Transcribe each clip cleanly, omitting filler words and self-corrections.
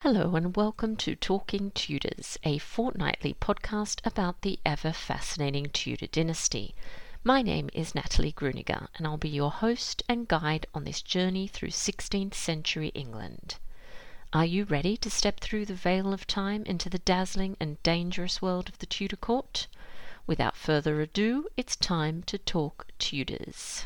Hello and welcome to Talking Tudors, a fortnightly podcast about the ever-fascinating Tudor dynasty. My name is Natalie Gruniger and I'll be your host and guide on this journey through 16th century England. Are you ready to step through the veil of time into the dazzling and dangerous world of the Tudor court? Without further ado, it's time to talk Tudors.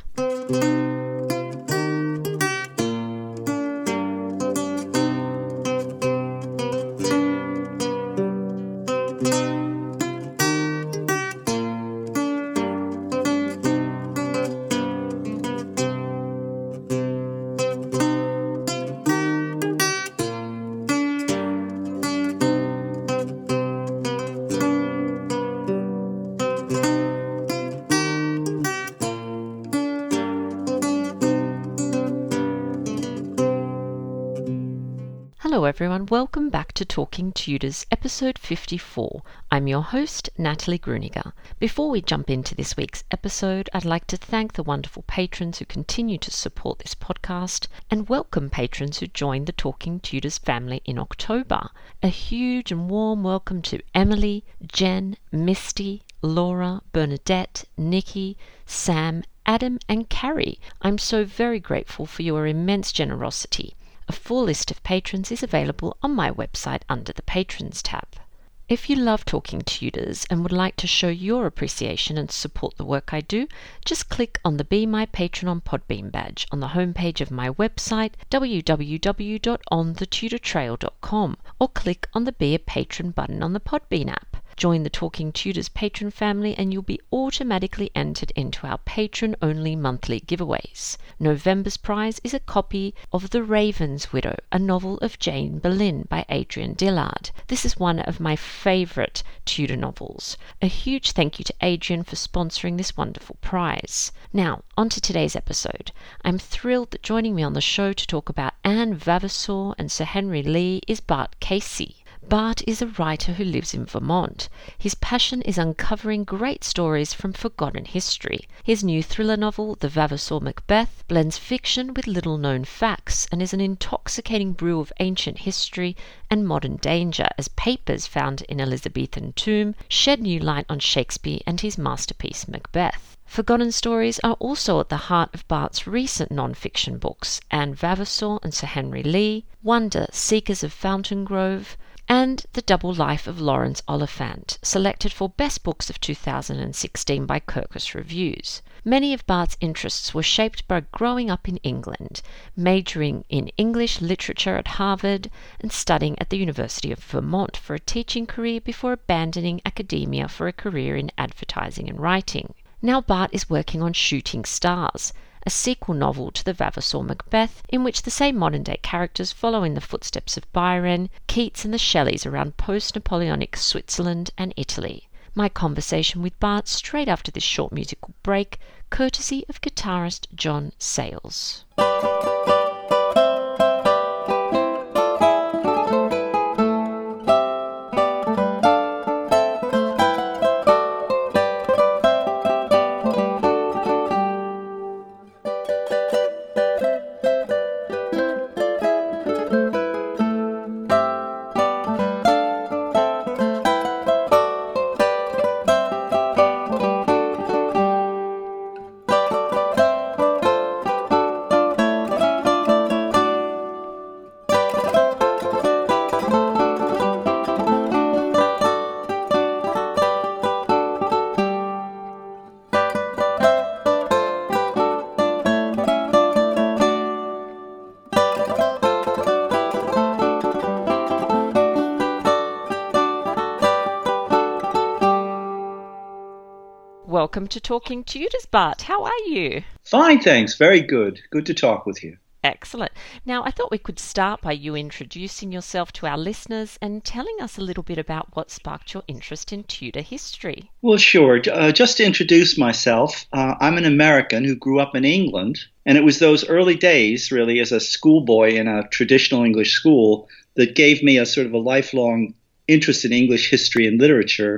Hello everyone, welcome back to Talking Tudors, episode 54. I'm your host, Natalie Gruniger. Before we jump into this week's episode, I'd like to thank the wonderful patrons who continue to support this podcast and welcome patrons who joined the Talking Tudors family in October. A huge and warm welcome to Emily, Jen, Misty, Laura, Bernadette, Nikki, Sam, Adam and Carrie. I'm so very grateful for your immense generosity. A full list of patrons is available on my website under the Patrons tab. If you love Talking Tudors and would like to show your appreciation and support the work I do, just click on the Be My Patron on Podbean badge on the homepage of my website www.onthetudortrail.com or click on the Be a Patron button on the Podbean app. Join the Talking Tudors patron family and you'll be automatically entered into our patron-only monthly giveaways. November's prize is a copy of The Raven's Widow, a novel of Jane Boleyn by Adrian Dillard. This is one of my favourite Tudor novels. A huge thank you to Adrian for sponsoring this wonderful prize. Now, on to today's episode. I'm thrilled that joining me on the show to talk about Anne Vavasor and Sir Henry Lee is Bart Casey. Bart is a writer who lives in Vermont. His passion is uncovering great stories from forgotten history. His new thriller novel, The Vavasor Macbeth, blends fiction with little-known facts and is an intoxicating brew of ancient history and modern danger as papers found in Elizabethan tomb shed new light on Shakespeare and his masterpiece Macbeth. Forgotten stories are also at the heart of Bart's recent non-fiction books, Anne Vavasor and Sir Henry Lee, Wonder, Seekers of Fountain Grove, and The Double Life of Lawrence Oliphant, selected for Best Books of 2016 by Kirkus Reviews. Many of Bart's interests were shaped by growing up in England, majoring in English literature at Harvard and studying at the University of Vermont for a teaching career before abandoning academia for a career in advertising and writing. Now Bart is working on Shooting Stars, a sequel novel to The Vavasor Macbeth, in which the same modern-day characters follow in the footsteps of Byron, Keats and the Shelleys around post-Napoleonic Switzerland and Italy. My conversation with Bart straight after this short musical break, courtesy of guitarist John Sayles. Welcome to Talking Tudors, Bart. How are you? Fine, thanks. Very good. Good to talk with you. Excellent. Now, I thought we could start by you introducing yourself to our listeners and telling us a little bit about what sparked your interest in Tudor history. Well, sure. Just to introduce myself, I'm an American who grew up in England, and it was those early days, really, as a schoolboy in a traditional English school that gave me a sort of a lifelong interest in English history and literature.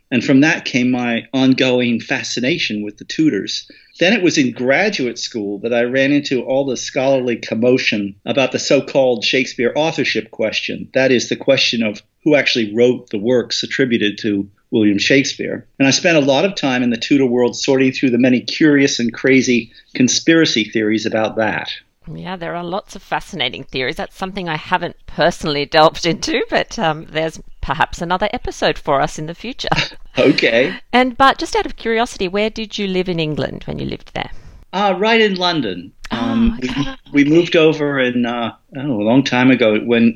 And from that came my ongoing fascination with the Tudors. Then it was in graduate school that I ran into all the scholarly commotion about the so-called Shakespeare authorship question. That is, the question of who actually wrote the works attributed to William Shakespeare. And I spent a lot of time in the Tudor world sorting through the many curious and crazy conspiracy theories about that. Yeah, there are lots of fascinating theories. That's something I haven't personally delved into, but there's perhaps another episode for us in the future. Okay. But just out of curiosity, where did you live in England when you lived there? Right in London. Okay. We moved over in a long time ago, when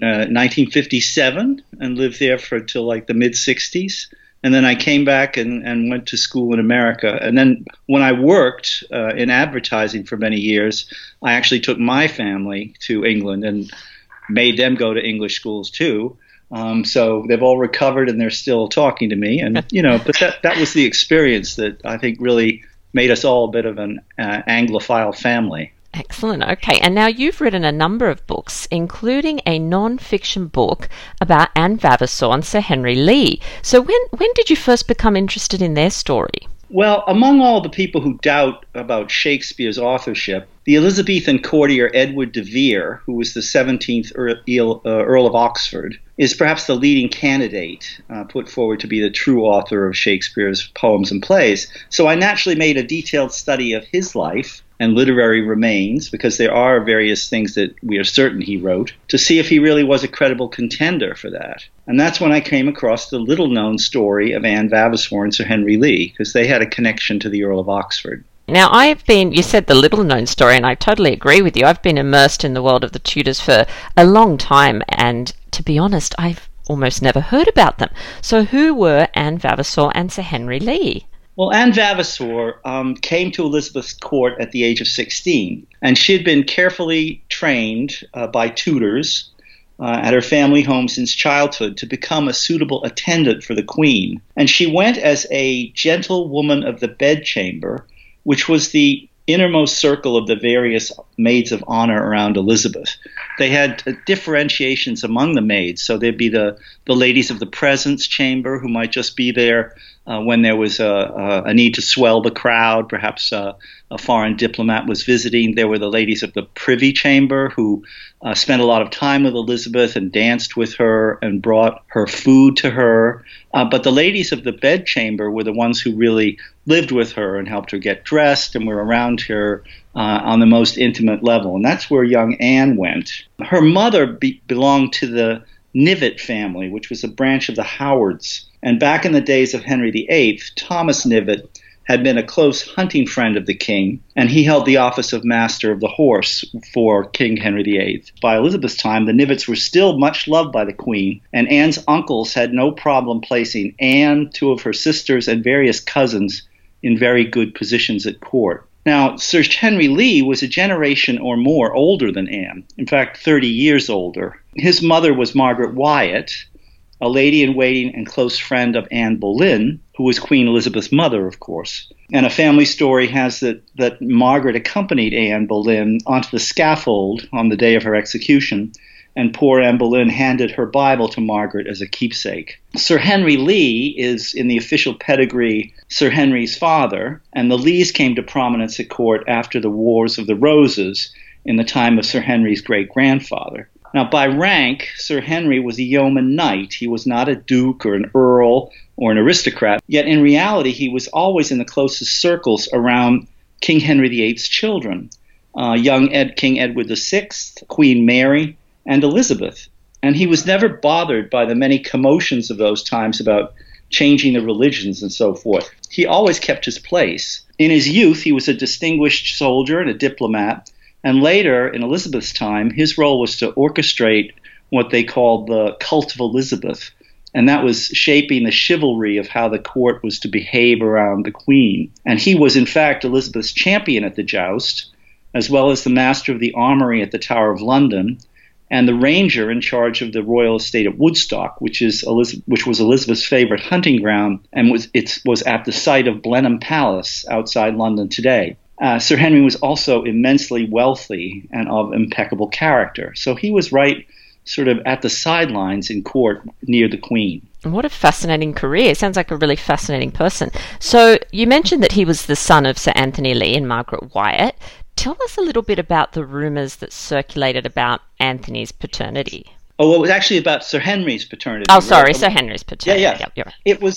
1957, and lived there till like the mid 60s. And then I came back and went to school in America. And then when I worked in advertising for many years, I actually took my family to England and made them go to English schools too. So they've all recovered and they're still talking to me. And, but that was the experience that I think really made us all a bit of an Anglophile family. Excellent. Okay. And now you've written a number of books, including a non-fiction book about Anne Vavasor and Sir Henry Lee. So when did you first become interested in their story? Well, among all the people who doubt about Shakespeare's authorship, the Elizabethan courtier Edward de Vere, who was the 17th Earl of Oxford, is perhaps the leading candidate put forward to be the true author of Shakespeare's poems and plays. So I naturally made a detailed study of his life and literary remains, because there are various things that we are certain he wrote, to see if he really was a credible contender for that. And that's when I came across the little-known story of Anne Vavasor and Sir Henry Lee, because they had a connection to the Earl of Oxford. Now, you said the little-known story, and I totally agree with you. I've been immersed in the world of the Tudors for a long time, and to be honest, I've almost never heard about them. So who were Anne Vavasor and Sir Henry Lee? Well, Anne Vavasor came to Elizabeth's court at the age of 16, and she had been carefully trained by tutors at her family home since childhood to become a suitable attendant for the Queen. And she went as a gentlewoman of the bedchamber, which was the innermost circle of the various maids of honor around Elizabeth. They had differentiations among the maids. So there'd be the ladies of the presence chamber, who might just be there when there was a need to swell the crowd. Perhaps a foreign diplomat was visiting. There were the ladies of the privy chamber, who spent a lot of time with Elizabeth and danced with her and brought her food to her. But the ladies of the bedchamber were the ones who really lived with her and helped her get dressed and were around her on the most intimate level. And that's where young Anne went. Her mother belonged to the Knivet family, which was a branch of the Howards. And back in the days of Henry VIII, Thomas Knivet had been a close hunting friend of the king, and he held the office of Master of the Horse for King Henry VIII. By Elizabeth's time, the Knivets were still much loved by the Queen, and Anne's uncles had no problem placing Anne, two of her sisters, and various cousins in very good positions at court. Now, Sir Henry Lee was a generation or more older than Anne, in fact 30 years older. His mother was Margaret Wyatt, a lady-in-waiting and close friend of Anne Boleyn, who was Queen Elizabeth's mother, of course. And a family story has that Margaret accompanied Anne Boleyn onto the scaffold on the day of her execution, and poor Anne Boleyn handed her Bible to Margaret as a keepsake. Sir Henry Lee is, in the official pedigree, Sir Henry's father, and the Lees came to prominence at court after the Wars of the Roses in the time of Sir Henry's great-grandfather. Now, by rank, Sir Henry was a yeoman knight. He was not a duke or an earl or an aristocrat, yet in reality he was always in the closest circles around King Henry VIII's children, young King Edward VI, Queen Mary, and Elizabeth. And he was never bothered by the many commotions of those times about changing the religions and so forth. He always kept his place. In his youth, he was a distinguished soldier and a diplomat, and later, in Elizabeth's time, his role was to orchestrate what they called the cult of Elizabeth, and that was shaping the chivalry of how the court was to behave around the Queen. And he was, in fact, Elizabeth's champion at the joust, as well as the master of the armory at the Tower of London, and the ranger in charge of the royal estate at Woodstock, which was Elizabeth's favorite hunting ground, and was at the site of Blenheim Palace outside London today. Sir Henry was also immensely wealthy and of impeccable character, so he was right sort of at the sidelines in court near the Queen. What a fascinating career. Sounds like a really fascinating person. So you mentioned that he was the son of Sir Anthony Lee and Margaret Wyatt. Tell us a little bit about the rumours that circulated about Anthony's paternity. Oh, well, it was actually about Sir Henry's paternity. Oh, sorry, right? Sir Henry's paternity. Yeah. Yep, you're right. It was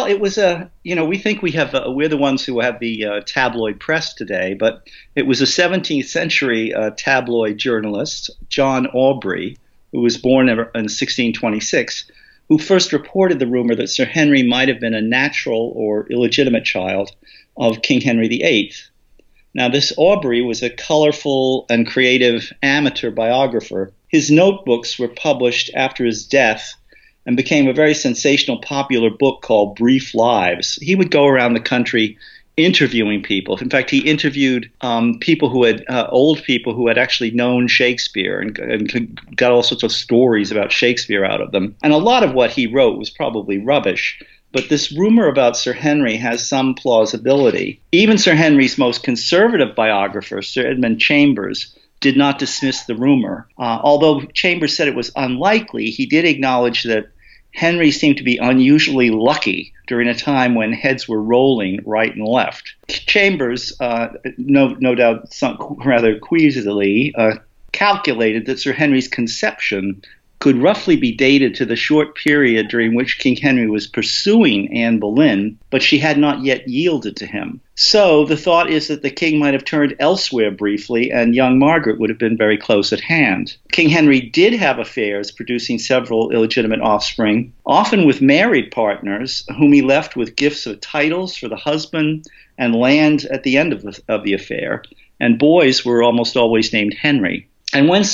we think we're the ones who have the tabloid press today, but it was a 17th century tabloid journalist, John Aubrey, who was born in 1626, who first reported the rumor that Sir Henry might have been a natural or illegitimate child of King Henry VIII. Now, this Aubrey was a colorful and creative amateur biographer. His notebooks were published after his death and became a very sensational, popular book called Brief Lives. He would go around the country interviewing people. In fact, he interviewed people who had old people who had actually known Shakespeare and got all sorts of stories about Shakespeare out of them. And a lot of what he wrote was probably rubbish. But this rumor about Sir Henry has some plausibility. Even Sir Henry's most conservative biographer, Sir Edmund Chambers, did not dismiss the rumor. Although Chambers said it was unlikely, he did acknowledge that Henry seemed to be unusually lucky during a time when heads were rolling right and left. Chambers, no doubt rather queasily, calculated that Sir Henry's conception could roughly be dated to the short period during which King Henry was pursuing Anne Boleyn, but she had not yet yielded to him. So the thought is that the king might have turned elsewhere briefly, and young Margaret would have been very close at hand. King Henry did have affairs, producing several illegitimate offspring, often with married partners, whom he left with gifts of titles for the husband and land at the end of the affair, and boys were almost always named Henry. And when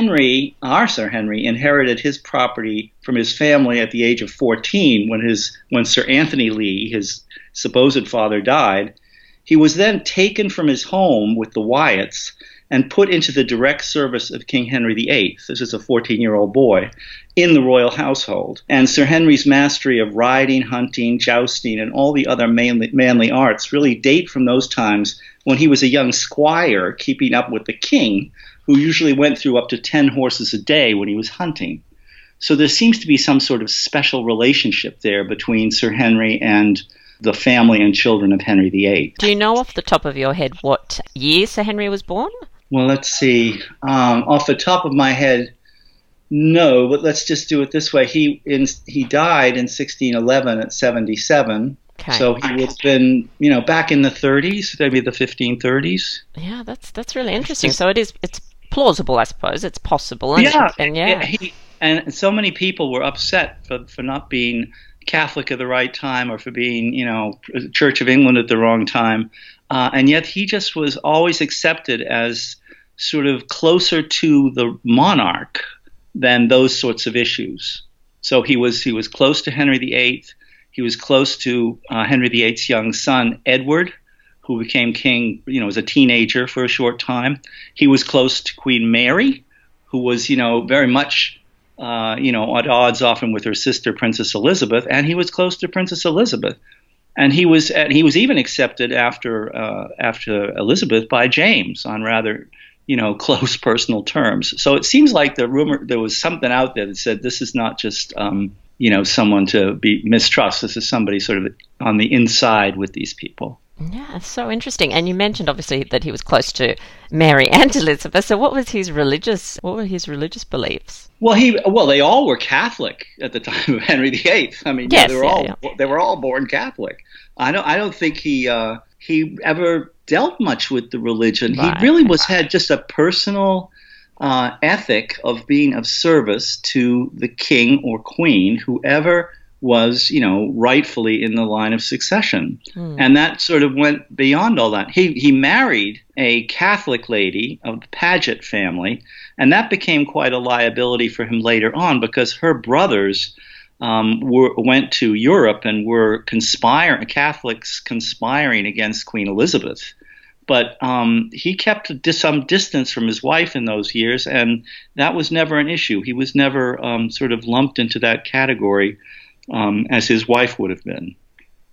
our Sir Henry, inherited his property from his family at the age of 14, when Sir Anthony Lee, his supposed father, died, he was then taken from his home with the Wyatts and put into the direct service of King Henry VIII. This is a 14-year-old boy in the royal household. And Sir Henry's mastery of riding, hunting, jousting, and all the other manly arts really date from those times when he was a young squire keeping up with the king, who usually went through up to 10 horses a day when he was hunting. So there seems to be some sort of special relationship there between Sir Henry and the family and children of Henry VIII. Do you know off the top of your head what year Sir Henry was born? Well, let's see. Off the top of my head, no, but let's just do it this way. He died in 1611 at 77. Okay. So he would have been, back in the 30s, maybe the 1530s. Yeah, that's really interesting. So it's plausible, I suppose. It's possible. And so many people were upset for not being Catholic at the right time or for being, Church of England at the wrong time. And yet he just was always accepted as sort of closer to the monarch than those sorts of issues. So he was close to Henry VIII. He was close to Henry VIII's young son, Edward, who became king, as a teenager for a short time. He was close to Queen Mary, who was, very much, at odds often with her sister, Princess Elizabeth, and he was close to Princess Elizabeth. And he was even accepted after Elizabeth by James on rather, close personal terms. So it seems like there was something out there that said this is not just, someone to be mistrust. This is somebody sort of on the inside with these people. Yeah, it's so interesting. And you mentioned obviously that he was close to Mary and Elizabeth. So what were his religious beliefs? Well, they all were Catholic at the time of Henry VIII. I mean, yes, they were all born Catholic. I don't think he ever dealt much with the religion. Right. He really had just a personal ethic of being of service to the king or queen, whoever was, rightfully in the line of succession. And that sort of went beyond all that. He married a Catholic lady of the Paget family, and that became quite a liability for him later on because her brothers went to Europe and were Catholics conspiring against Queen Elizabeth. But he kept some distance from his wife in those years, and that was never an issue. He was never sort of lumped into that category as his wife would have been.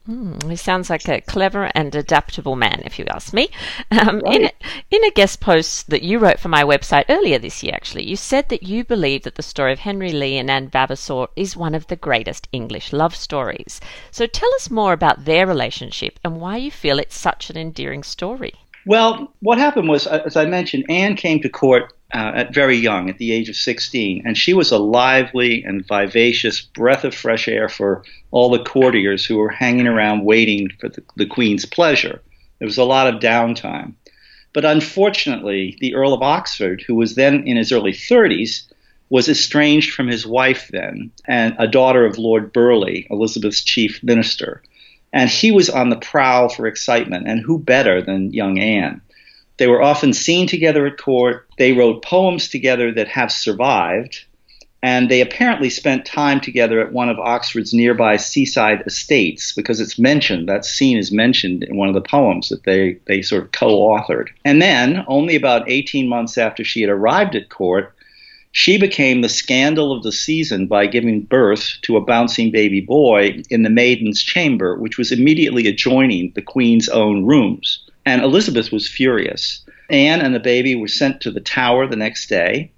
He sounds like a clever and adaptable man, if you ask me. Right. In a guest post that you wrote for my website earlier this year, actually, you said that you believe that the story of Henry Lee and Anne Vavasor is one of the greatest English love stories. So tell us more about their relationship and why you feel it's such an endearing story. Well, what happened was, as I mentioned, Anne came to court at very young, at the age of 16, and she was a lively and vivacious breath of fresh air for all the courtiers who were hanging around waiting for the Queen's pleasure. There was a lot of downtime. But unfortunately, the Earl of Oxford, who was then in his early 30s, was estranged from his wife then, and a daughter of Lord Burleigh, Elizabeth's chief minister. And he was on the prowl for excitement, and who better than young Anne? They were often seen together at court. They wrote poems together that have survived, and they apparently spent time together at one of Oxford's nearby seaside estates, because it's mentioned, that scene is mentioned in one of the poems that they sort of co-authored. And then, only about 18 months after she had arrived at court, she became the scandal of the season by giving birth to a bouncing baby boy in the maiden's chamber, which was immediately adjoining the Queen's own rooms. And Elizabeth was furious. Anne and the baby were sent to the Tower the next day,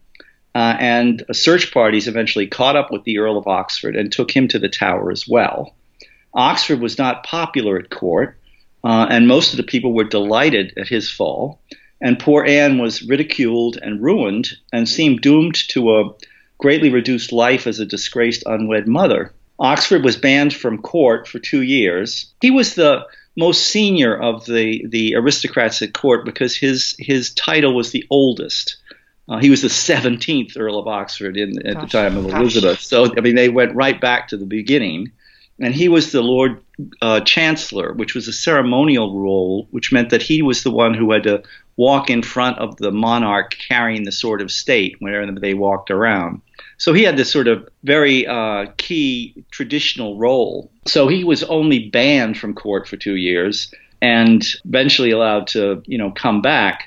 and search parties eventually caught up with the Earl of Oxford and took him to the Tower as well. Oxford was not popular at court, and most of the people were delighted at his fall. And poor Anne was ridiculed and ruined and seemed doomed to a greatly reduced life as a disgraced unwed mother. Oxford was banned from court for 2 years. He was the most senior of the aristocrats at court because his title was the oldest. He was the 17th Earl of Oxford at the time of Elizabeth. So, I mean, they went right back to the beginning. And he was the Lord Chancellor, which was a ceremonial role, which meant that he was the one who had to walk in front of the monarch carrying the sword of state whenever they walked around. So he had this sort of very key traditional role. So he was only banned from court for 2 years and eventually allowed to, come back.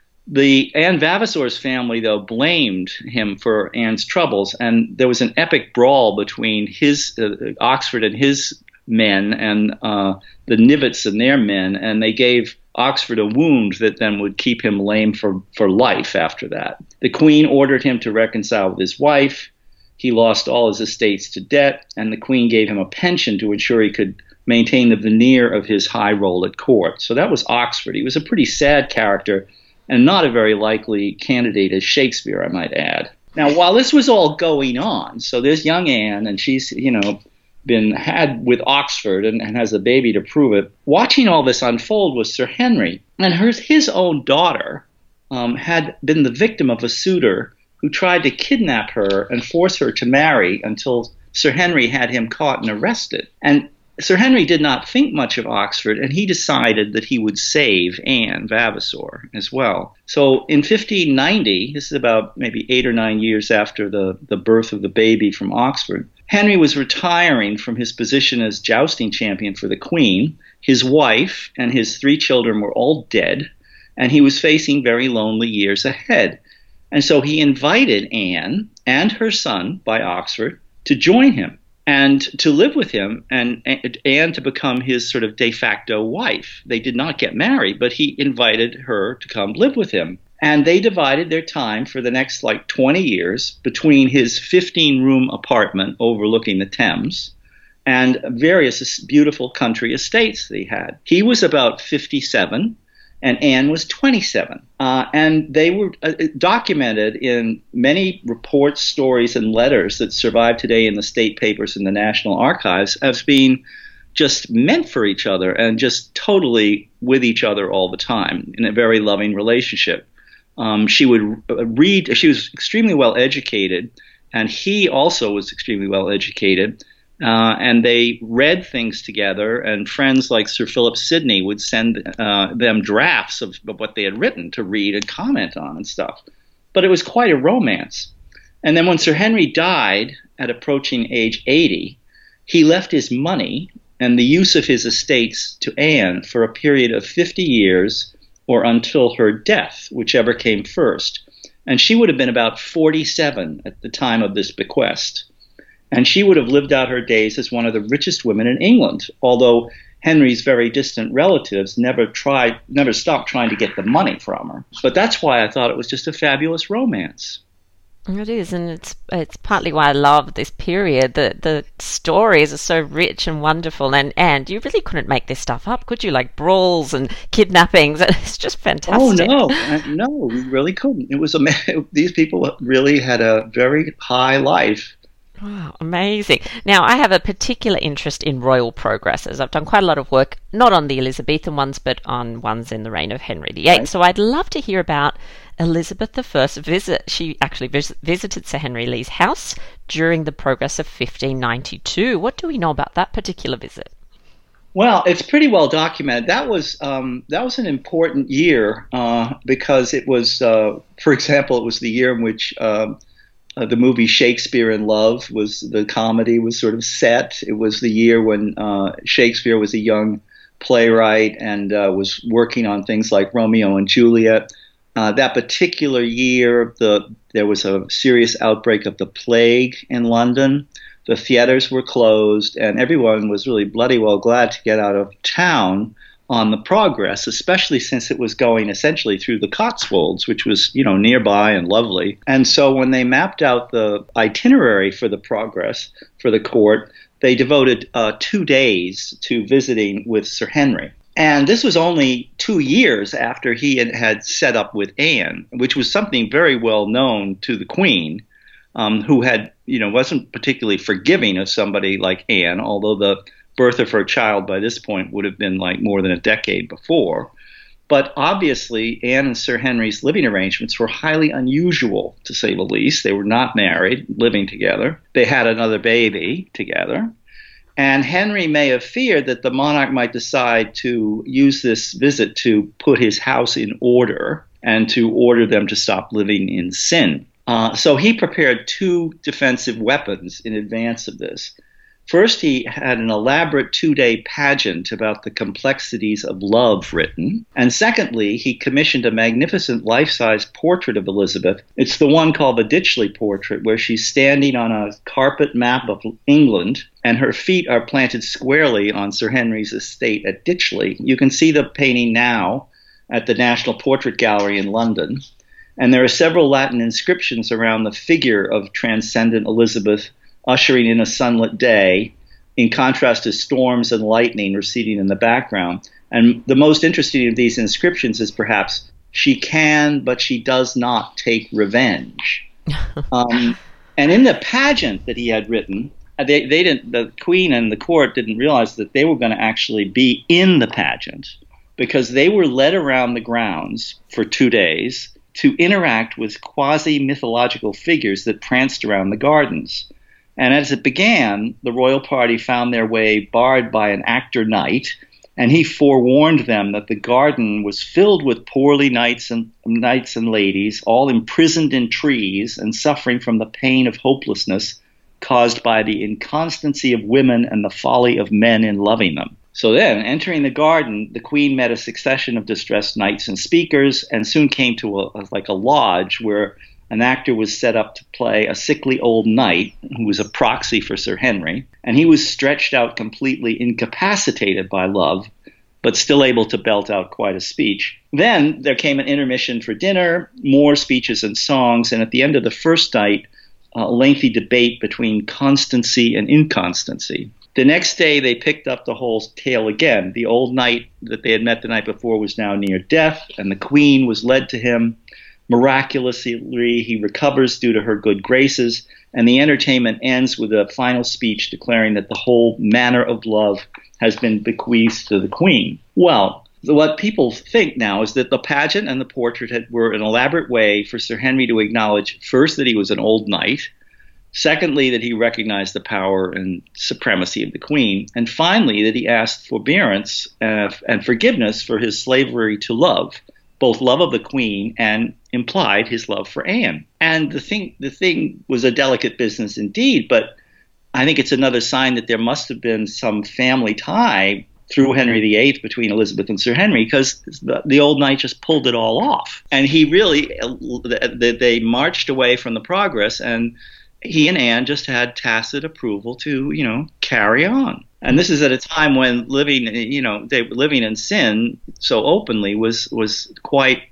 The Anne Vavasor's family, though, blamed him for Anne's troubles, and there was an epic brawl between his Oxford and his men and the Knivets and their men, and they gave Oxford a wound that then would keep him lame for life after that. The Queen ordered him to reconcile with his wife. He lost all his estates to debt, and the Queen gave him a pension to ensure he could maintain the veneer of his high role at court. So that was Oxford. He was a pretty sad character, and not a very likely candidate as Shakespeare, I might add. Now, while this was all going on, so there's young Anne, and she's, been had with Oxford and has a baby to prove it. Watching all this unfold was Sir Henry, and his own daughter had been the victim of a suitor who tried to kidnap her and force her to marry until Sir Henry had him caught and arrested. And Sir Henry did not think much of Oxford, and he decided that he would save Anne Vavasor as well. So in 1590, this is about maybe 8 or 9 years after the birth of the baby from Oxford, Henry was retiring from his position as jousting champion for the Queen. His wife and his 3 children were all dead, and he was facing very lonely years ahead. And so he invited Anne and her son by Oxford to join him and to live with him, and Anne to become his sort of de facto wife. They did not get married, but he invited her to come live with him. And they divided their time for the next 20 years between his 15-room apartment overlooking the Thames and various beautiful country estates that he had. He was about 57, and Anne was 27. And they were documented in many reports, stories, and letters that survive today in the state papers and the National Archives as being just meant for each other and just totally with each other all the time in a very loving relationship. She would read. She was extremely well educated, and he also was extremely well educated. And they read things together, and friends like Sir Philip Sidney would send them drafts of what they had written to read and comment on and stuff. But it was quite a romance. And then when Sir Henry died at approaching age 80, he left his money and the use of his estates to Anne for a period of 50 years or until her death, whichever came first. And she would have been about 47 at the time of this bequest. And she would have lived out her days as one of the richest women in England, although Henry's very distant relatives never stopped trying to get the money from her. But that's why I thought it was just a fabulous romance. It is, and it's partly why I love this period. The stories are so rich and wonderful, and you really couldn't make this stuff up, could you? Like brawls and kidnappings, it's just fantastic. Oh no, we really couldn't. It was these people really had a very high life. Wow, amazing. Now, I have a particular interest in royal progresses. I've done quite a lot of work, not on the Elizabethan ones, but on ones in the reign of Henry VIII. Right. So I'd love to hear about Elizabeth I's visit. She actually visited Sir Henry Lee's house during the progress of 1592. What do we know about that particular visit? Well, it's pretty well documented. That was an important year because it was, for example, it was the year in which the movie Shakespeare in Love the comedy was sort of set. It was the year when Shakespeare was a young playwright and was working on things like Romeo and Juliet. That particular year, there was a serious outbreak of the plague in London. The theaters were closed, and everyone was really bloody well glad to get out of town on the Progress, especially since it was going essentially through the Cotswolds, which was, nearby and lovely. And so when they mapped out the itinerary for the Progress for the court, they devoted 2 days to visiting with Sir Henry. And this was only 2 years after he had set up with Anne, which was something very well known to the Queen, who had, wasn't particularly forgiving of somebody like Anne, although the birth of her child by this point would have been like more than a decade before. But obviously, Anne and Sir Henry's living arrangements were highly unusual, to say the least. They were not married, living together. They had another baby together. And Henry may have feared that the monarch might decide to use this visit to put his house in order and to order them to stop living in sin. So he prepared 2 defensive weapons in advance of this. First, he had an elaborate 2-day pageant about the complexities of love written. And secondly, he commissioned a magnificent life-size portrait of Elizabeth. It's the one called the Ditchley portrait, where she's standing on a carpet map of England, and her feet are planted squarely on Sir Henry's estate at Ditchley. You can see the painting now at the National Portrait Gallery in London. And there are several Latin inscriptions around the figure of transcendent Elizabeth ushering in a sunlit day, in contrast to storms and lightning receding in the background. And the most interesting of these inscriptions is perhaps, "She can, but she does not take revenge." And in the pageant that he had written, the Queen and the court didn't realize that they were going to actually be in the pageant, because they were led around the grounds for 2 days to interact with quasi-mythological figures that pranced around the gardens. And as it began, the royal party found their way barred by an actor knight, and he forewarned them that the garden was filled with poorly knights and ladies, all imprisoned in trees and suffering from the pain of hopelessness caused by the inconstancy of women and the folly of men in loving them. So then, entering the garden, the Queen met a succession of distressed knights and speakers, and soon came to a lodge where an actor was set up to play a sickly old knight who was a proxy for Sir Henry, and he was stretched out completely incapacitated by love, but still able to belt out quite a speech. Then there came an intermission for dinner, more speeches and songs, and at the end of the first night, a lengthy debate between constancy and inconstancy. The next day, they picked up the whole tale again. The old knight that they had met the night before was now near death, and the Queen was led to him. Miraculously, he recovers due to her good graces, and the entertainment ends with a final speech declaring that the whole manner of love has been bequeathed to the Queen. Well, what people think now is that the pageant and the portrait were an elaborate way for Sir Henry to acknowledge, first, that he was an old knight, secondly, that he recognized the power and supremacy of the Queen, and finally, that he asked forbearance and forgiveness for his slavery to love, both love of the Queen and implied his love for Anne. And the thing was a delicate business indeed, but I think it's another sign that there must have been some family tie through Henry VIII between Elizabeth and Sir Henry, because the old knight just pulled it all off. And he really, they marched away from the Progress, and he and Anne just had tacit approval to, carry on. And this is at a time when they were living in sin so openly was quite,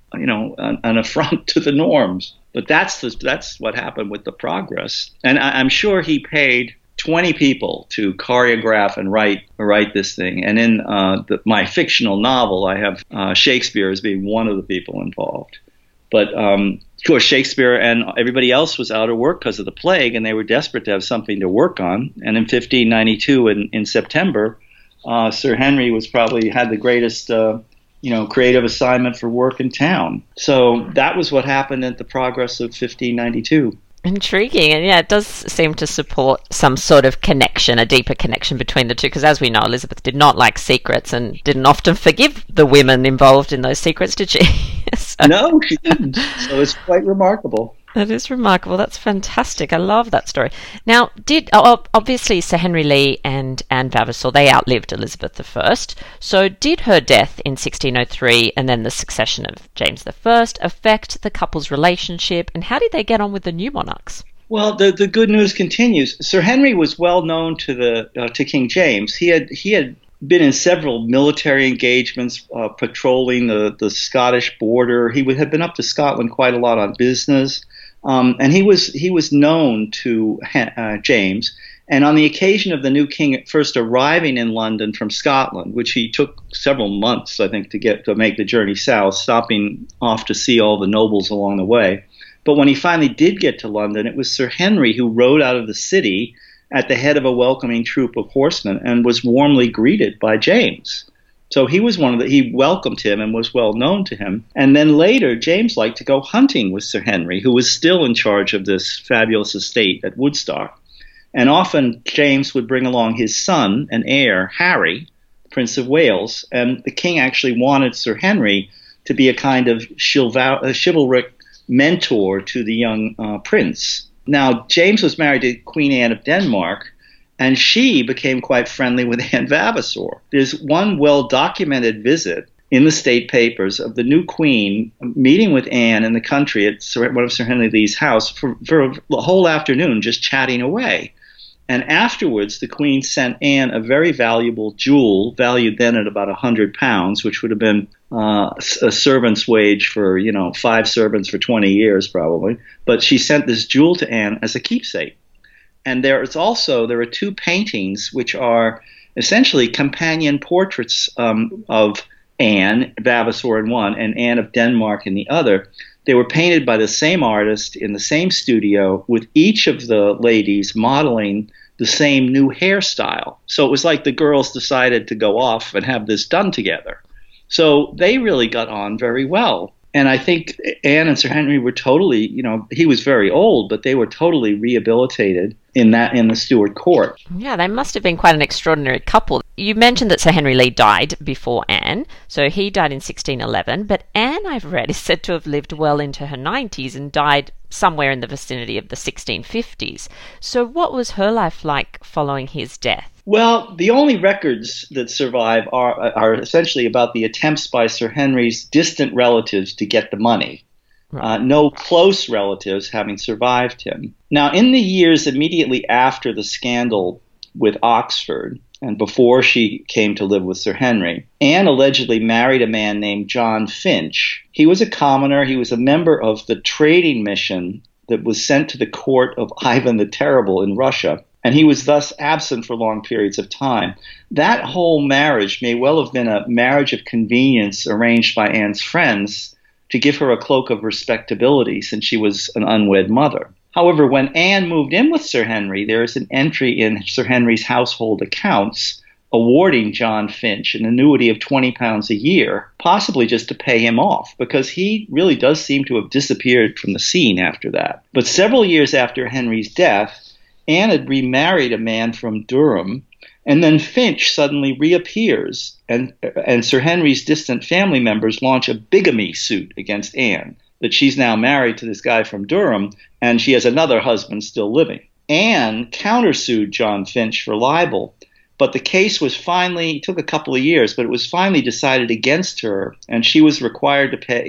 an affront to the norms. But that's what happened with the Progress. And I'm sure he paid 20 people to choreograph and write this thing. And in my fictional novel, I have Shakespeare as being one of the people involved. But of course, Shakespeare and everybody else was out of work because of the plague, and they were desperate to have something to work on. And in 1592, in September, Sir Henry had the greatest creative assignment for work in town. So that was what happened at the Progress of 1592. Intriguing. And yeah, it does seem to support some sort of connection, a deeper connection between the two, because as we know, Elizabeth did not like secrets and didn't often forgive the women involved in those secrets, did she? No, she didn't. So it's quite remarkable. That is remarkable. That's fantastic. I love that story. Now, obviously Sir Henry Lee and Anne Vavasor, they outlived Elizabeth I. So did her death in 1603 and then the succession of James I affect the couple's relationship, and how did they get on with the new monarchs? Well, the good news continues. Sir Henry was well known to King James. He had been in several military engagements, patrolling the Scottish border. He had been up to Scotland quite a lot on business. And he was known to James. And on the occasion of the new king first arriving in London from Scotland, which he took several months, I think, to make the journey south, stopping off to see all the nobles along the way. But when he finally did get to London, it was Sir Henry who rode out of the city at the head of a welcoming troop of horsemen and was warmly greeted by James. So he was he welcomed him and was well known to him. And then later, James liked to go hunting with Sir Henry, who was still in charge of this fabulous estate at Woodstock. And often James would bring along his son and heir, Harry, Prince of Wales. And the king actually wanted Sir Henry to be a kind of chivalric mentor to the young prince. Now, James was married to Queen Anne of Denmark, and she became quite friendly with Anne Vavasor. There's one well-documented visit in the state papers of the new queen meeting with Anne in the country at one of Sir Henry Lee's house for the whole afternoon, just chatting away. And afterwards, the queen sent Anne a very valuable jewel, valued then at about £100, which would have been a servant's wage for, 5 servants for 20 years probably. But she sent this jewel to Anne as a keepsake. And there are 2 paintings which are essentially companion portraits of Anne Vavasor in one and Anne of Denmark in the other. They were painted by the same artist in the same studio, with each of the ladies modeling the same new hairstyle. So it was like the girls decided to go off and have this done together. So they really got on very well. And I think Anne and Sir Henry were totally, he was very old, but they were totally rehabilitated in the Stuart court. Yeah, they must have been quite an extraordinary couple. You mentioned that Sir Henry Lee died before Anne, so he died in 1611, but Anne, I've read, is said to have lived well into her 90s and died somewhere in the vicinity of the 1650s. So what was her life like following his death? Well, the only records that survive are essentially about the attempts by Sir Henry's distant relatives to get the money. Right. No close relatives having survived him. Now, in the years immediately after the scandal with Oxford, and before she came to live with Sir Henry, Anne allegedly married a man named John Finch. He was a commoner. He was a member of the trading mission that was sent to the court of Ivan the Terrible in Russia, and he was thus absent for long periods of time. That whole marriage may well have been a marriage of convenience arranged by Anne's friends to give her a cloak of respectability, since she was an unwed mother. However, when Anne moved in with Sir Henry, there is an entry in Sir Henry's household accounts awarding John Finch an annuity of £20 a year, possibly just to pay him off, because he really does seem to have disappeared from the scene after that. But several years after Henry's death, Anne had remarried a man from Durham, and then Finch suddenly reappears, and Sir Henry's distant family members launch a bigamy suit against Anne, that she's now married to this guy from Durham, and she has another husband still living. Anne countersued John Finch for libel, but the case was finally, it took a couple of years, but it was finally decided against her, and she was required to pay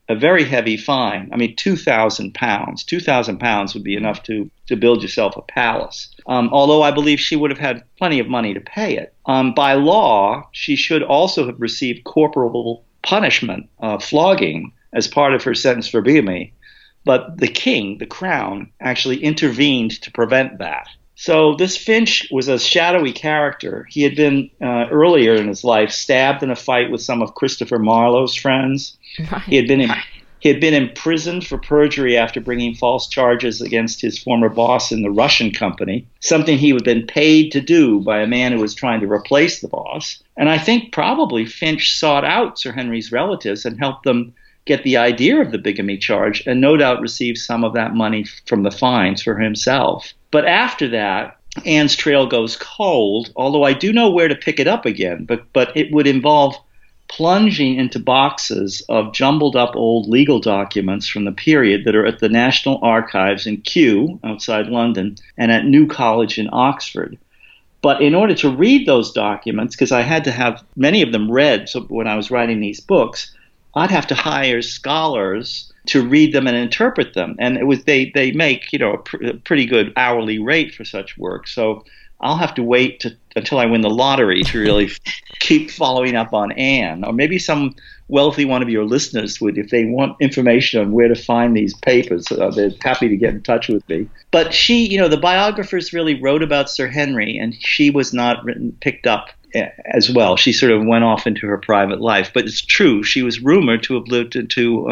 a very heavy fine. I mean, £2,000. £2,000 would be enough to build yourself a palace. Although I believe she would have had plenty of money to pay it. By law, she should also have received corporal punishment, flogging, as part of her sentence for bigamy. But the king, the crown, actually intervened to prevent that. So this Finch was a shadowy character. He had been, earlier in his life, stabbed in a fight with some of Christopher Marlowe's friends. Right. He had been imprisoned for perjury after bringing false charges against his former boss in the Russian company, something he had been paid to do by a man who was trying to replace the boss. And I think probably Finch sought out Sir Henry's relatives and helped them get the idea of the bigamy charge, and no doubt received some of that money from the fines for himself. But after that, Anne's trail goes cold, although I do know where to pick it up again, but it would involve plunging into boxes of jumbled up old legal documents from the period that are at the National Archives in Kew, outside London, and at New College in Oxford. But in order to read those documents, because I had to have many of them read so when I was writing these books, I'd have to hire scholars to read them and interpret them. And it was they make, a pretty good hourly rate for such work. So I'll have to wait until I win the lottery to really keep following up on Anne. Or maybe some wealthy one of your listeners would, if they want information on where to find these papers, they're happy to get in touch with me. But she, the biographers really wrote about Sir Henry, and she was not picked up as well. She sort of went off into her private life. But it's true, she was rumored to have lived into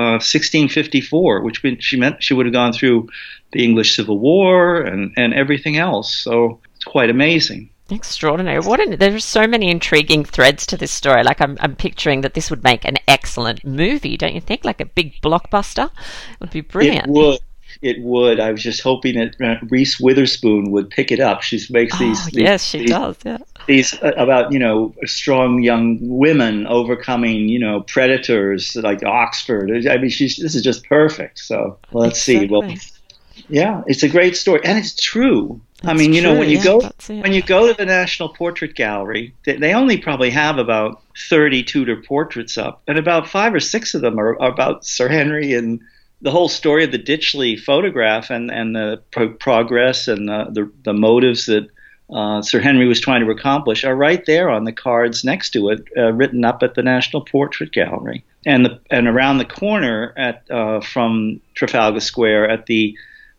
1654, which meant she would have gone through the English Civil War and everything else. So it's quite amazing. Extraordinary. There are so many intriguing threads to this story. Like I'm picturing that this would make an excellent movie, don't you think? Like a big blockbuster. It would be brilliant. It would. I was just hoping that Reese Witherspoon would pick it up. She makes these. Yes, she does. Yeah. These about strong young women overcoming predators like Oxford. I mean, this is just perfect. So let's see. Well, yeah, it's a great story, and it's true. I mean, when you go to the National Portrait Gallery, they only probably have about 30 Tudor portraits up, and about 5 or 6 of them are about Sir Henry, and the whole story of the Ditchley photograph and the progress and the motives that Sir Henry was trying to accomplish are right there on the cards next to it, written up at the National Portrait Gallery, and around the corner from Trafalgar Square at the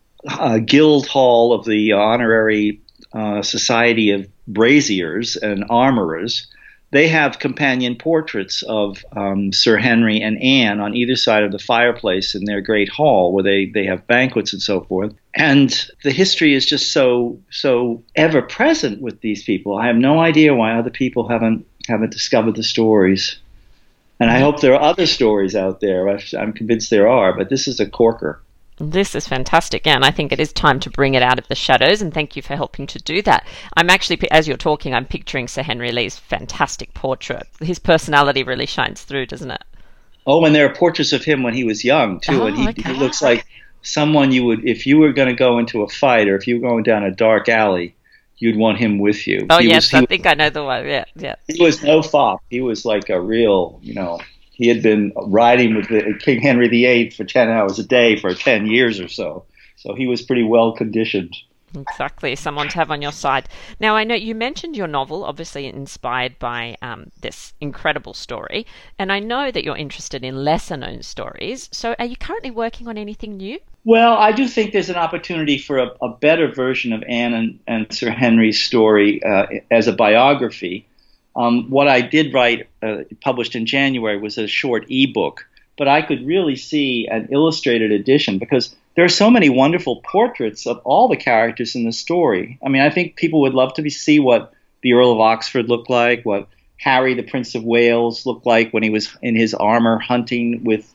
Guild Hall of the Honorary Society of Braziers and Armourers. They have companion portraits of Sir Henry and Anne on either side of the fireplace in their great hall where they have banquets and so forth. And the history is just so ever present with these people. I have no idea why other people haven't discovered the stories. And I hope there are other stories out there. I'm convinced there are, but this is a corker. This is fantastic, and I think it is time to bring it out of the shadows, and thank you for helping to do that. I'm actually, as you're talking, I'm picturing Sir Henry Lee's fantastic portrait. His personality really shines through, doesn't it? Oh, and there are portraits of him when he was young, too, and he looks like someone you would, if you were going to go into a fight or if you were going down a dark alley, you'd want him with you. Oh, yes, I think I know the one, yeah. He was no fop. He was like a real, he had been riding with King Henry VIII for 10 hours a day for 10 years or so. So he was pretty well conditioned. Exactly, someone to have on your side. Now, I know you mentioned your novel, obviously inspired by this incredible story, and I know that you're interested in lesser-known stories. So are you currently working on anything new? Well, I do think there's an opportunity for a better version of Anne and Sir Henry's story as a biography. What I did write, published in January, was a short ebook, but I could really see an illustrated edition because there are so many wonderful portraits of all the characters in the story. I mean, I think people would love to see what the Earl of Oxford looked like, what Harry, the Prince of Wales, looked like when he was in his armor hunting with,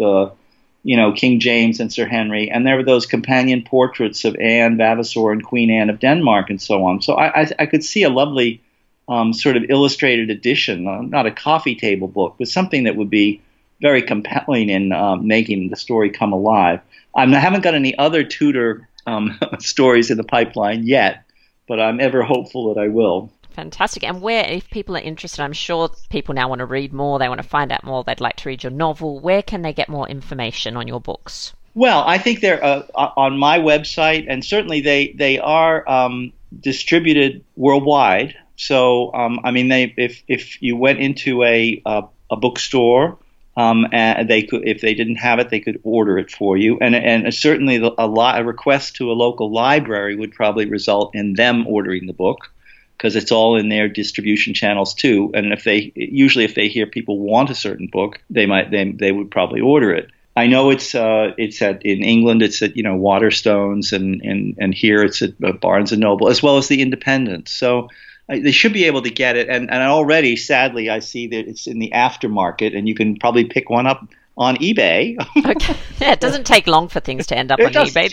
King James and Sir Henry. And there were those companion portraits of Anne Vavasor and Queen Anne of Denmark and so on. So I could see a lovely sort of illustrated edition, not a coffee table book, but something that would be very compelling in making the story come alive. I haven't got any other Tudor stories in the pipeline yet, but I'm ever hopeful that I will. Fantastic. And where, if people are interested, I'm sure people now want to read more, they want to find out more, they'd like to read your novel. Where can they get more information on your books? Well, I think they're on my website, and certainly they are distributed worldwide. So, I mean, if you went into a bookstore, and they could, if they didn't have it, they could order it for you. And certainly a request to a local library would probably result in them ordering the book, because it's all in their distribution channels too. And if they hear people want a certain book, they would probably order it. I know it's in England, it's at Waterstones, and here it's at Barnes and Noble, as well as the Independent. So they should be able to get it. And already, sadly, I see that it's in the aftermarket, and you can probably pick one up on eBay. Okay. Yeah, it doesn't take long for things to end up on eBay.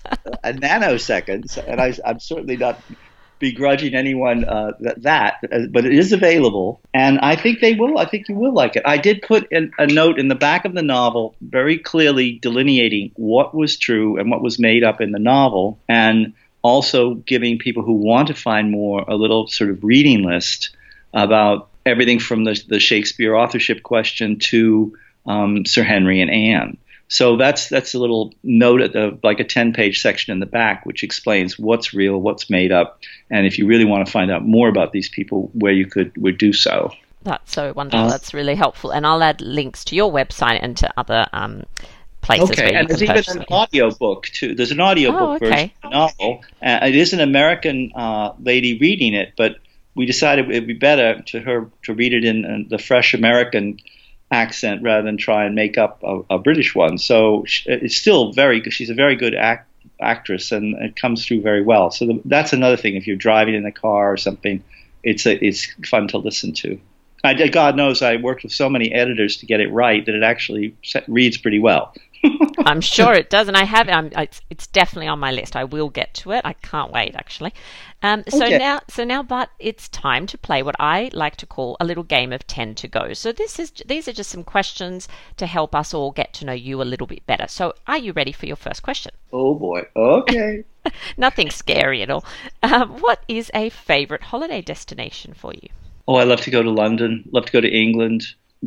A nanosecond, and I'm certainly not begrudging anyone that, but it is available, and I think they will. I think you will like it. I did put a note in the back of the novel, very clearly delineating what was true and what was made up in the novel, and also giving people who want to find more a little sort of reading list about everything from the Shakespeare authorship question to Sir Henry and Anne. So that's a little note at like a 10-page section in the back, which explains what's real, what's made up, and if you really want to find out more about these people, where you would do so. That's so wonderful. That's really helpful. And I'll add links to your website and to other places. Okay, and there's even an audio book too. There's an audio book version of the novel. It is an American lady reading it, but we decided it would be better to read it in the fresh American accent rather than try and make up a British one. So it's still very good. She's a very good actress, and it comes through very well. So that's another thing. If you're driving in the car or something, it's fun to listen to. God knows I worked with so many editors to get it right that it actually reads pretty well. I'm sure it does, and I have it. It's definitely on my list. I will get to it. I can't wait, actually. Okay. So now, Bart, it's time to play what I like to call a little game of 10 to go. So these are just some questions to help us all get to know you a little bit better. So are you ready for your first question? Oh boy. Okay. Nothing scary at all. What is a favorite holiday destination for you? Oh, I love to go to London. Love to go to England.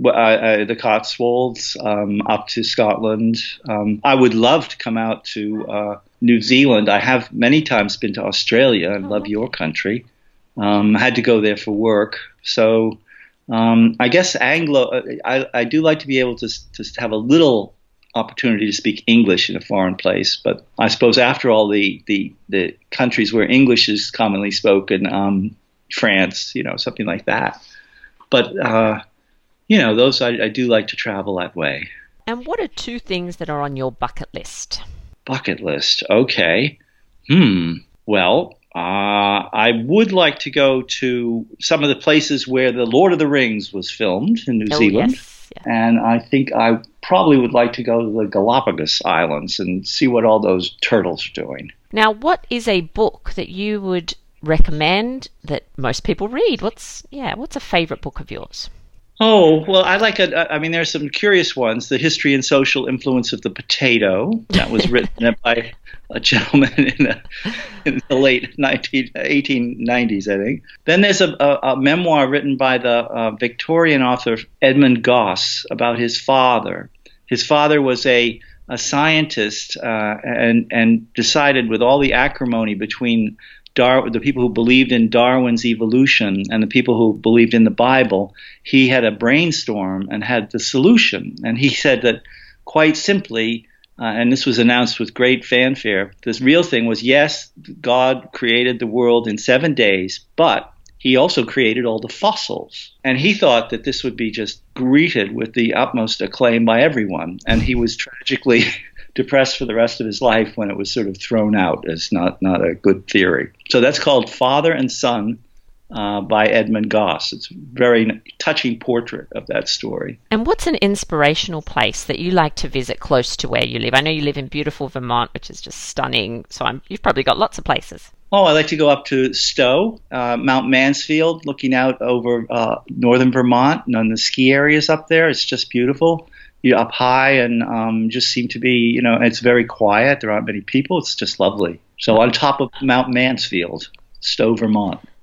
The Cotswolds, up to Scotland. I would love to come out to New Zealand. I have many times been to Australia and love your country. I had to go there for work. So I guess I do like to be able to have a little opportunity to speak English in a foreign place. But I suppose after all the countries where English is commonly spoken, France, something like that. But those I do like to travel that way. And what are two things that are on your bucket list? Bucket list. Okay. Well, I would like to go to some of the places where The Lord of the Rings was filmed in New Zealand. Yes. Yeah. And I think I probably would like to go to the Galapagos Islands and see what all those turtles are doing. Now, what is a book that you would recommend that most people read? What's a favorite book of yours? Oh, well, there's some curious ones. The History and Social Influence of the Potato. That was written by a gentleman in the late 1890s, I think. Then there's a memoir written by the Victorian author Edmund Gosse about his father. His father was a scientist and decided, with all the acrimony between the people who believed in Darwin's evolution and the people who believed in the Bible, he had a brainstorm and had the solution. And he said that, quite simply, and this was announced with great fanfare, this real thing was, yes, God created the world in 7 days, but he also created all the fossils. And he thought that this would be just greeted with the utmost acclaim by everyone. And he was tragically depressed for the rest of his life when it was sort of thrown out as not a good theory. So that's called Father and Son by Edmund Gosse. It's a very touching portrait of that story. And what's an inspirational place that you like to visit close to where you live? I know you live in beautiful Vermont, which is just stunning. So you've probably got lots of places. Oh, I like to go up to Stowe, Mount Mansfield, looking out over northern Vermont and on the ski areas up there. It's just beautiful. You're up high and just seem to be, it's very quiet. There aren't many people. It's just lovely. So on top of Mount Mansfield, Stowe, Vermont.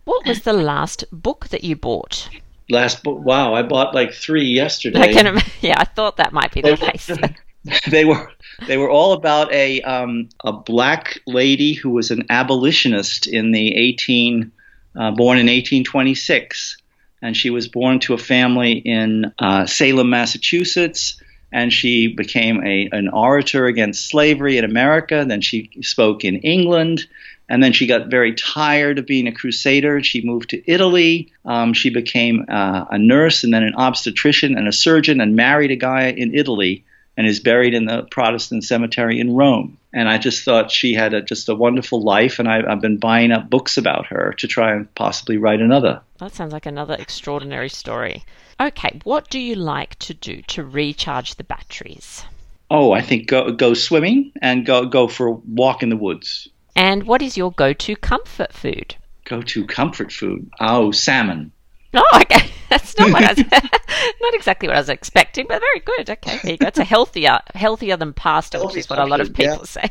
What was the last book that you bought? Last book, wow, I bought like 3 yesterday. Yeah, I thought that might be the case. They were all about a black lady who was an abolitionist in the born in 1826, and she was born to a family in Salem, Massachusetts, and she became an orator against slavery in America. Then she spoke in England. And then she got very tired of being a crusader. She moved to Italy. She became a nurse and then an obstetrician and a surgeon and married a guy in Italy and is buried in the Protestant cemetery in Rome. And I just thought she had just a wonderful life, and I've been buying up books about her to try and possibly write another. That sounds like another extraordinary story. Okay, what do you like to do to recharge the batteries? Oh, I think go swimming and go for a walk in the woods. And what is your go-to comfort food? Go-to comfort food? Oh, salmon. Oh, okay. That's not what I was, not exactly what I was expecting, but very good. Okay, there you go. It's healthier than pasta, which is what a lot of people say.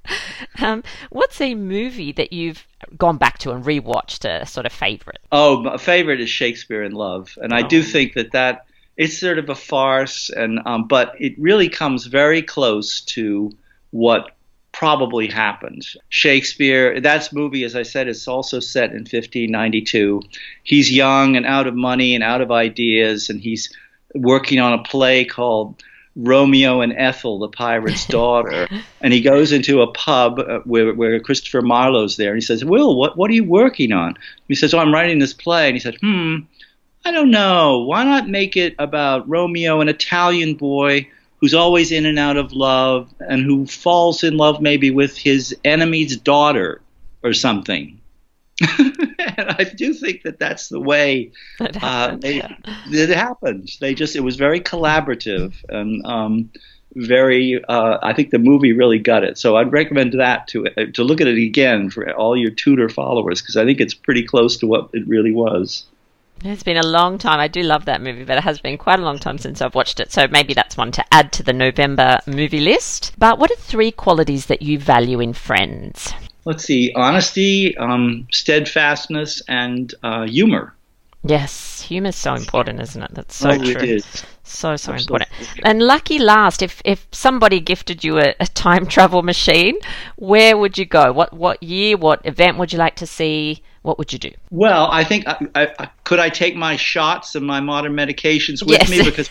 What's a movie that you've gone back to and rewatched, a sort of favorite? Oh, my favorite is Shakespeare in Love, and I do think that it's sort of a farce, and but it really comes very close to what probably happened. Shakespeare, that movie, as I said, is also set in 1592. He's young and out of money and out of ideas, and he's working on a play called Romeo and Ethel, the pirate's daughter. And he goes into a pub where Christopher Marlowe's there, and he says, Will, what are you working on? He says, I'm writing this play. And he said, I don't know. Why not make it about Romeo, an Italian boy who's always in and out of love and who falls in love maybe with his enemy's daughter or something. And I do think that's the way it happened. It happened. It was very collaborative and very. I think the movie really got it. So I'd recommend that to look at it again for all your Tudor followers, because I think it's pretty close to what it really was. It's been a long time. I do love that movie, but it has been quite a long time since I've watched it. So maybe that's one to add to the November movie list. But what are 3 qualities that you value in friends? Let's see. Honesty, steadfastness, and humor. Yes, humor is so important, isn't it? That's so true. It is. So important. And lucky last, if somebody gifted you a time travel machine, where would you go? What year, what event would you like to see? What would you do? Well, I think could I take my shots and my modern medications with me? Because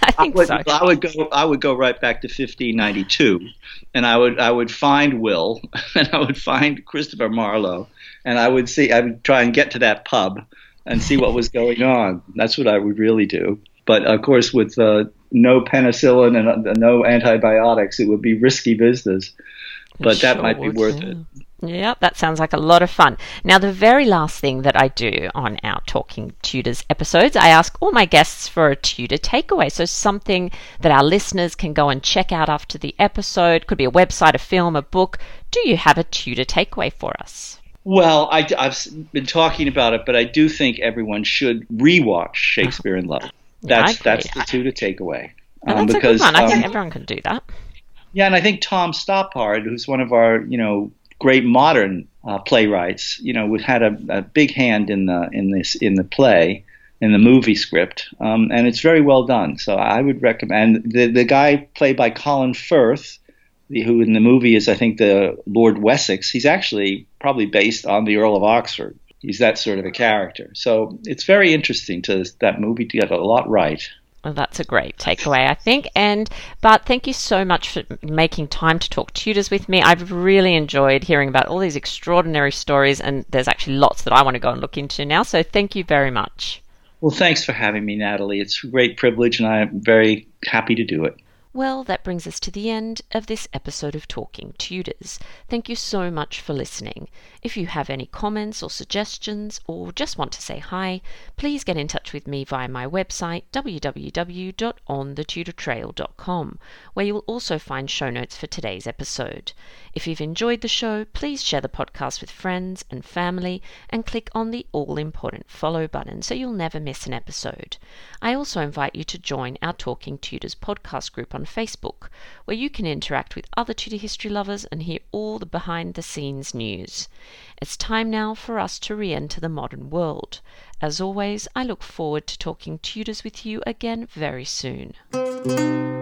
I would go right back to 1592, and I would find Will, and I would find Christopher Marlowe, and I would try and get to that pub and see what was going on. That's what I would really do. But of course, with no penicillin and no antibiotics, it would be risky business. But that might be worth it. Yeah, that sounds like a lot of fun. Now, the very last thing that I do on our Talking Tudors episodes, I ask all my guests for a Tudor takeaway. So something that our listeners can go and check out after the episode. Could be a website, a film, a book. Do you have a Tudor takeaway for us? Well, I've been talking about it, but I do think everyone should rewatch Shakespeare in Love. That's the Tudor takeaway. That's a good one. I think everyone can do that. Yeah, and I think Tom Stoppard, who's one of our, great modern playwrights, had a big hand in the play, in the movie script, and it's very well done. So I would recommend the guy played by Colin Firth, who in the movie is, I think, the Lord Wessex. He's actually probably based on the Earl of Oxford. He's that sort of a character. So it's very interesting that movie to get a lot right. Well, that's a great takeaway, I think. But thank you so much for making time to talk Tudors with me. I've really enjoyed hearing about all these extraordinary stories, and there's actually lots that I want to go and look into now. So thank you very much. Well, thanks for having me, Natalie. It's a great privilege, and I'm very happy to do it. Well, that brings us to the end of this episode of Talking Tudors. Thank you so much for listening. If you have any comments or suggestions or just want to say hi, please get in touch with me via my website www.onthetudortrail.com, where you will also find show notes for today's episode. If you've enjoyed the show, please share the podcast with friends and family and click on the all-important follow button so you'll never miss an episode. I also invite you to join our Talking Tudors podcast group on on Facebook, where you can interact with other Tudor history lovers and hear all the behind-the-scenes news. It's time now for us to re-enter the modern world. As always, I look forward to talking Tudors with you again very soon.